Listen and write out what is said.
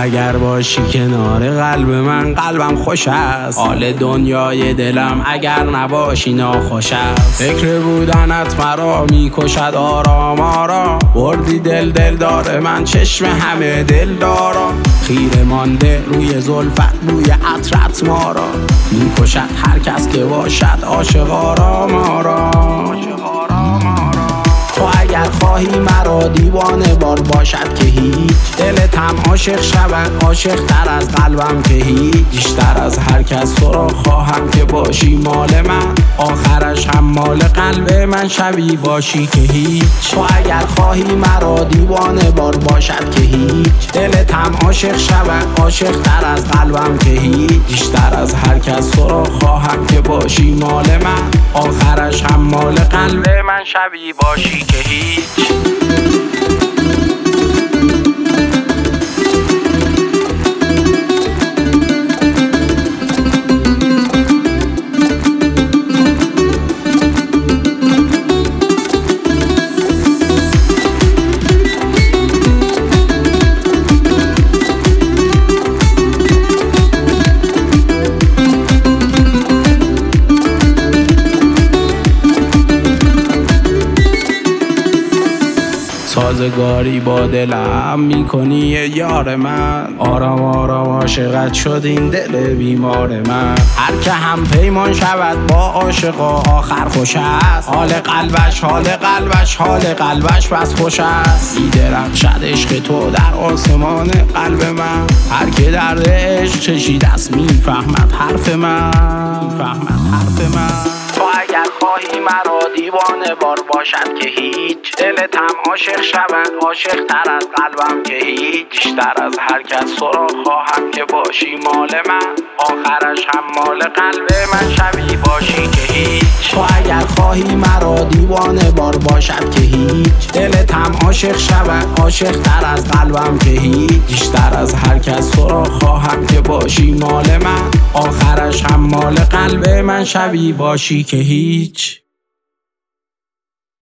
اگر باشی کنار قلب من قلبم خوش است، حال دنیای دلم اگر نباشی ناخوش است. فکر بودنت مرا میکشد آرام آرام، بردی دل داره من چشم همه دل دارم. خیره مانده روی زلفت بوی عطرت ما را، میکشد هر کس که باشد عاشق آرام آرام. تو اگر خواهی مرا دیوانه بار باشد که هیچ، دلتم عاشق شود عاشق تر از قلبم که هیچ. بیشتر از هر کس تو را خواهم که باشی مال من، آخرش هم مال قلب من شوی باشی که هیچ. تو اگر خواهی مرا دیوانه بار باشد که هیچ، دلتم عاشق شود عاشق تر از قلبم که هیچ. بیشتر از هر کس تو را خواهم که باشی مال من، آخرش هم مال قلب من شوی باشی که هیچ. سازگاری با دلم میکنی یار من، آرام آرام عاشقت شد این دل بیمار من. هر که هم پیمان شود با عاشقا آخر خوش است، حال قلبش بس خوش است. میدرخشد عشق تو در آسمان قلب من، هر که درد عشق چشیده است میفهمد حرف من. تو اگر خواهی مرا دیوانه بار باشد که هیچ، دلتم عاشق شود عاشق تر از قلبم که هیچ. بیشتر از هر کس تو را خواهم که باشی مال من، آخرش هم مال قلب من شوی باشی که هیچ. تو اگر خواهی مرا دیوانه بار باشد که هیچ، دلتم عاشق شود عاشق تر از قلبم که هیچ. بیشتر از هر کس تو را خواهم که باشی مال من، آخرش هم مال قلب من شوی باشی که هیچ.